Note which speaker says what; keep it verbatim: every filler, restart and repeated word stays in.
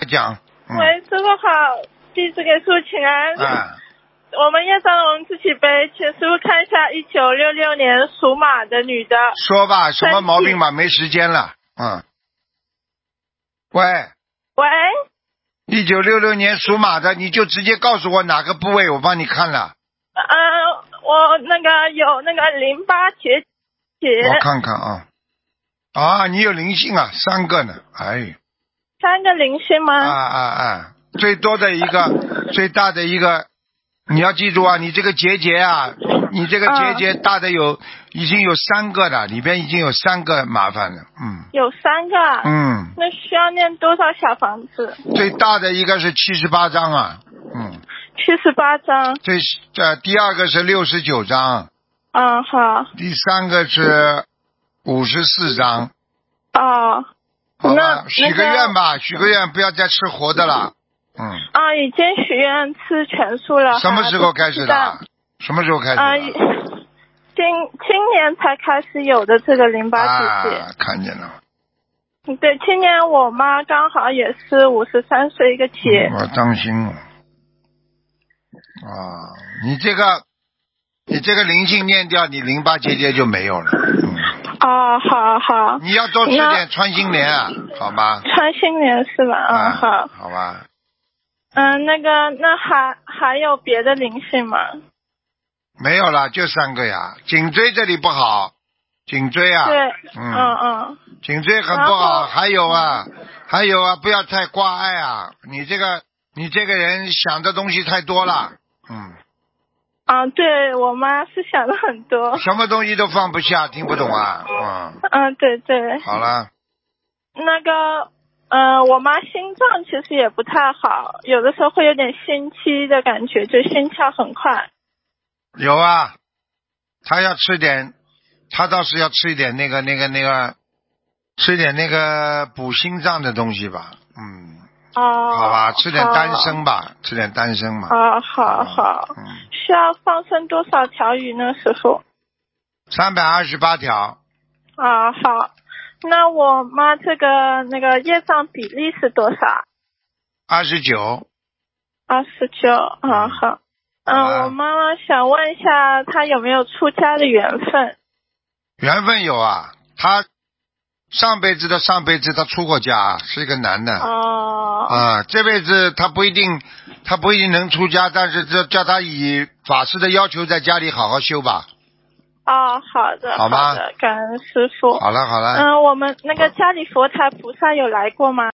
Speaker 1: 讲。嗯、
Speaker 2: 喂，师傅好，弟子给师傅请安。
Speaker 1: 啊。
Speaker 2: 我们业障我们自己背，请师傅看一下一九六六年属马的女的。
Speaker 1: 说吧，什么毛病吧？没时间了。嗯。喂。
Speaker 2: 喂。
Speaker 1: 一九六六年属马的，你就直接告诉我哪个部位，我帮你看了。
Speaker 2: 嗯、呃，我那个有那个淋巴结节。
Speaker 1: 我看看啊。啊，你有灵性啊，三个呢，哎。
Speaker 2: 三个灵性吗？
Speaker 1: 啊啊啊！最多的一个，最大的一个，你要记住啊，你这个结节啊，你这个结节大的有、嗯、已经有三个了，里边已经有三个麻烦了，嗯。
Speaker 2: 有三个。
Speaker 1: 嗯。
Speaker 2: 那需要念多少小房子？
Speaker 1: 最大的一个是七十八章啊，嗯。
Speaker 2: 七十八章。
Speaker 1: 最呃，第二个是六十九章。
Speaker 2: 嗯，好。
Speaker 1: 第三个是五十四章。
Speaker 2: 哦。
Speaker 1: 好吧，许个愿吧，许个愿，不要再吃活的了。嗯。
Speaker 2: 啊，已经许愿吃全素了。
Speaker 1: 什么时候开始的？什么时候开始的？
Speaker 2: 啊，今今年才开始有的这个淋巴结节。
Speaker 1: 啊，看见了。
Speaker 2: 对，今年我妈刚好也是五十三岁一个节。
Speaker 1: 我当心了。啊，你这个，你这个灵性念掉，你淋巴结节就没有了。嗯。
Speaker 2: 哦，好好。
Speaker 1: 你要多吃点穿心莲啊，好吗？
Speaker 2: 穿心莲是吧？嗯，好。
Speaker 1: 好吧。
Speaker 2: 嗯，那个，那还还有别的灵性吗？
Speaker 1: 没有了，就三个呀。颈椎这里不好，颈椎啊。
Speaker 2: 对。
Speaker 1: 嗯
Speaker 2: 嗯嗯。
Speaker 1: 颈椎很不好，还有啊，还有啊，不要太挂碍啊！你这个，你这个人想的东西太多了，嗯。
Speaker 2: 啊，对我妈是想的很多，
Speaker 1: 什么东西都放不下，听不懂啊，嗯。
Speaker 2: 嗯，对对。
Speaker 1: 好了。
Speaker 2: 那个，呃，我妈心脏其实也不太好，有的时候会有点心悸的感觉，就心跳很快。
Speaker 1: 有啊，她要吃点，她倒是要吃一点那个那个那个，吃一点那个补心脏的东西吧，嗯。
Speaker 2: 哦。
Speaker 1: 好吧，吃点丹参吧，吃点丹参嘛。
Speaker 2: 啊，好好。嗯。需要放生多少条鱼呢，师傅？
Speaker 1: 三百二十八条。
Speaker 2: 啊，好。那我妈这个那个业障比例是多少？
Speaker 1: 二十九。
Speaker 2: 二十九，啊好。嗯、呃，我妈妈想问一下，她有没有出家的缘分？
Speaker 1: 缘分有啊，她上辈子的上辈子她出过家，是一个男的。
Speaker 2: 哦。
Speaker 1: 啊，这辈子他不一定，他不一定能出家，但是这叫他以法师的要求在家里好好修吧。
Speaker 2: 哦，好的，
Speaker 1: 好吗？
Speaker 2: 好的，感恩师傅。
Speaker 1: 好了好了。
Speaker 2: 嗯、呃，我们那个家里佛台菩萨有来过吗？